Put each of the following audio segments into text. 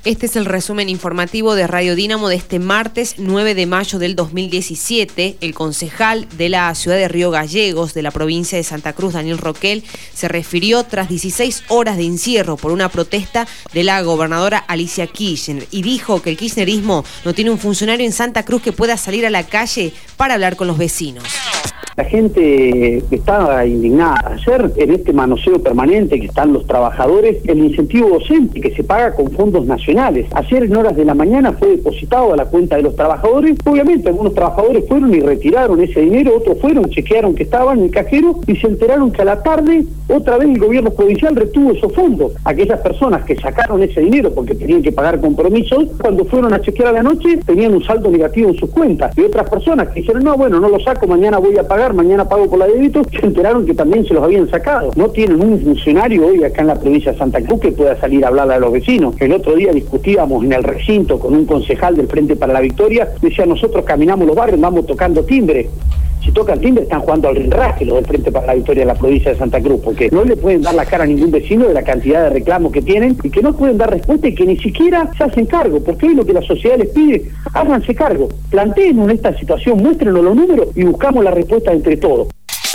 Este es el resumen informativo de Radio Dínamo de este martes 9 de mayo del 2017. El concejal de la ciudad de Río Gallegos, de la provincia de Santa Cruz, Daniel Roquel, se refirió tras 16 horas de encierro por una protesta de la gobernadora Alicia Kirchner y dijo que el kirchnerismo no tiene un funcionario en Santa Cruz que pueda salir a la calle para hablar con los vecinos. La gente estaba indignada. Ayer, en este manoseo permanente que están los trabajadores, el incentivo docente que se paga con fondos nacionales. Ayer en horas de la mañana fue depositado a la cuenta de los trabajadores. Obviamente algunos trabajadores fueron y retiraron ese dinero, otros fueron, chequearon que estaban en el cajero y se enteraron que a la tarde otra vez el gobierno provincial retuvo esos fondos. Aquellas personas que sacaron ese dinero porque tenían que pagar compromisos, cuando fueron a chequear a la noche tenían un saldo negativo en sus cuentas. Y otras personas que dijeron, no, bueno, no lo saco, mañana voy a pagar, mañana pago por la débito, se enteraron que también se los habían sacado. No tienen un funcionario hoy acá en la provincia de Santa Cruz que pueda salir a hablarle a los vecinos. El otro día discutíamos en el recinto con un concejal del Frente para la Victoria, decía, nosotros caminamos los barrios, vamos tocando timbre. Si tocan timbre están jugando al rinraje los del Frente para la Victoria de la provincia de Santa Cruz, porque no le pueden dar la cara a ningún vecino de la cantidad de reclamos que tienen y que no pueden dar respuesta y que ni siquiera se hacen cargo, porque hoy lo que la sociedad les pide, háganse cargo, plantéenos esta situación, muéstrenos los números y buscamos la respuesta entre todos.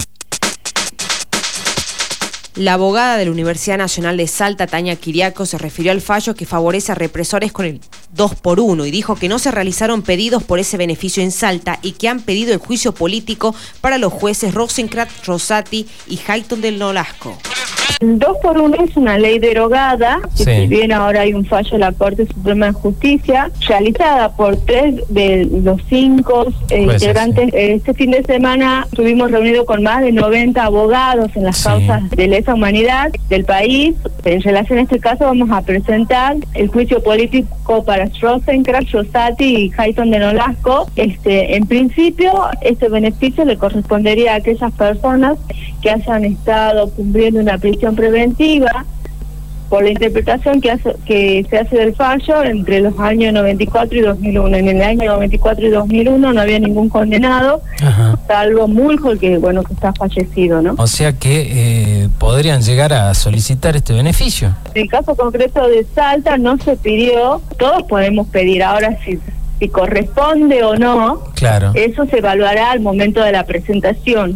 La abogada de la Universidad Nacional de Salta, Tania Quiriaco, se refirió al fallo que favorece a represores con el 2x1 y dijo que no se realizaron pedidos por ese beneficio en Salta y que han pedido el juicio político para los jueces Rosenkrantz, Rosati y Hayton del Nolasco. El 2x1 es una ley derogada, que si bien ahora hay un fallo de la Corte Suprema de Justicia, realizada por 3 de los 5 integrantes. Este fin de semana estuvimos reunidos con más de 90 abogados en las causas de lesa humanidad del país. En relación a este caso vamos a presentar el juicio político para Rosenkrantz, Rosati y Hayton de Nolasco. En principio, este beneficio le correspondería a aquellas personas que hayan estado cumpliendo una prisión preventiva por la interpretación que se hace del fallo entre los años 94 y 2001. En el año 94 y 2001 no había ningún condenado, salvo Muljo, que está fallecido, ¿no? O sea que podrían llegar a solicitar este beneficio. En el caso concreto de Salta no se pidió, todos podemos pedir, ahora si corresponde o no, claro, eso se evaluará al momento de la presentación.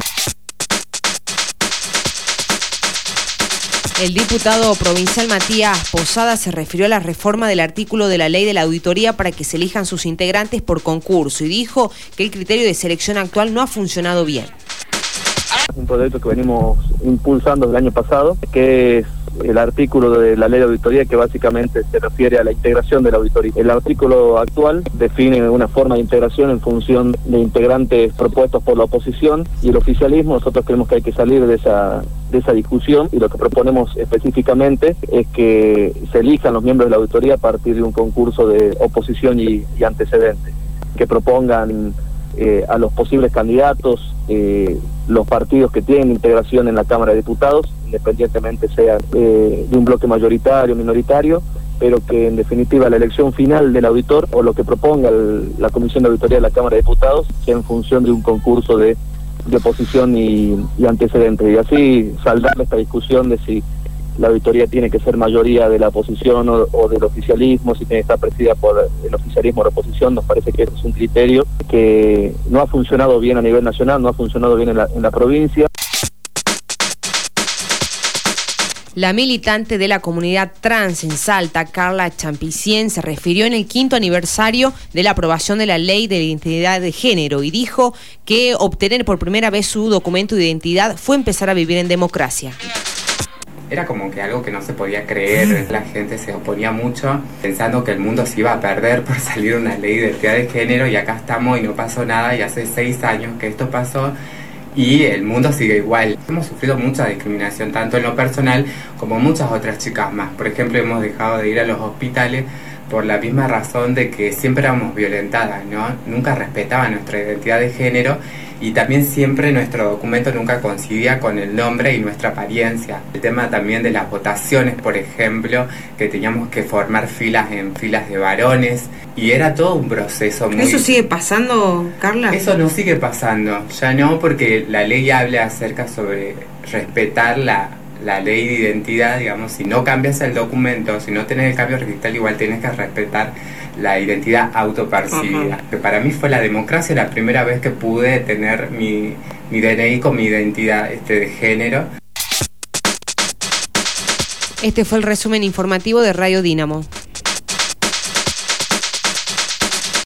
El diputado provincial Matías Posada se refirió a la reforma del artículo de la ley de la auditoría para que se elijan sus integrantes por concurso y dijo que el criterio de selección actual no ha funcionado bien. Un proyecto que venimos impulsando el año pasado, que es el artículo de la ley de auditoría que básicamente se refiere a la integración de la auditoría. El artículo actual define una forma de integración en función de integrantes propuestos por la oposición y el oficialismo. Nosotros creemos que hay que salir de esa discusión y lo que proponemos específicamente es que se elijan los miembros de la auditoría a partir de un concurso de oposición y antecedentes, que propongan a los posibles candidatos, los partidos que tienen integración en la Cámara de Diputados, independientemente sea de un bloque mayoritario o minoritario, pero que en definitiva la elección final del auditor o lo que proponga la Comisión de Auditoría de la Cámara de Diputados sea en función de un concurso de oposición y antecedentes, y así saldar esta discusión de si la auditoría tiene que ser mayoría de la oposición o del oficialismo, si tiene que estar presidida por el oficialismo o la oposición. Nos parece que ese es un criterio que no ha funcionado bien a nivel nacional, no ha funcionado bien en la provincia. La militante de la comunidad trans en Salta, Carla Champicien, se refirió en el 5º aniversario de la aprobación de la ley de identidad de género y dijo que obtener por primera vez su documento de identidad fue empezar a vivir en democracia. Era como que algo que no se podía creer, la gente se oponía mucho pensando que el mundo se iba a perder por salir una ley de identidad de género y acá estamos y no pasó nada y hace 6 años que esto pasó y el mundo sigue igual. Hemos sufrido mucha discriminación tanto en lo personal como muchas otras chicas más. Por ejemplo, hemos dejado de ir a los hospitales por la misma razón de que siempre éramos violentadas, ¿no? Nunca respetaban nuestra identidad de género y también siempre nuestro documento nunca coincidía con el nombre y nuestra apariencia. El tema también de las votaciones, por ejemplo, que teníamos que formar filas en filas de varones y era todo un proceso muy... ¿Eso sigue pasando, Carla? Eso no sigue pasando, ya no, porque la ley habla acerca sobre respetar la la ley de identidad, digamos, si no cambias el documento, si no tenés el cambio registral, igual tienes que respetar la identidad autopercibida. Que para mí fue la democracia la primera vez que pude tener mi DNI con mi identidad de género. Este fue el resumen informativo de Radio Dínamo.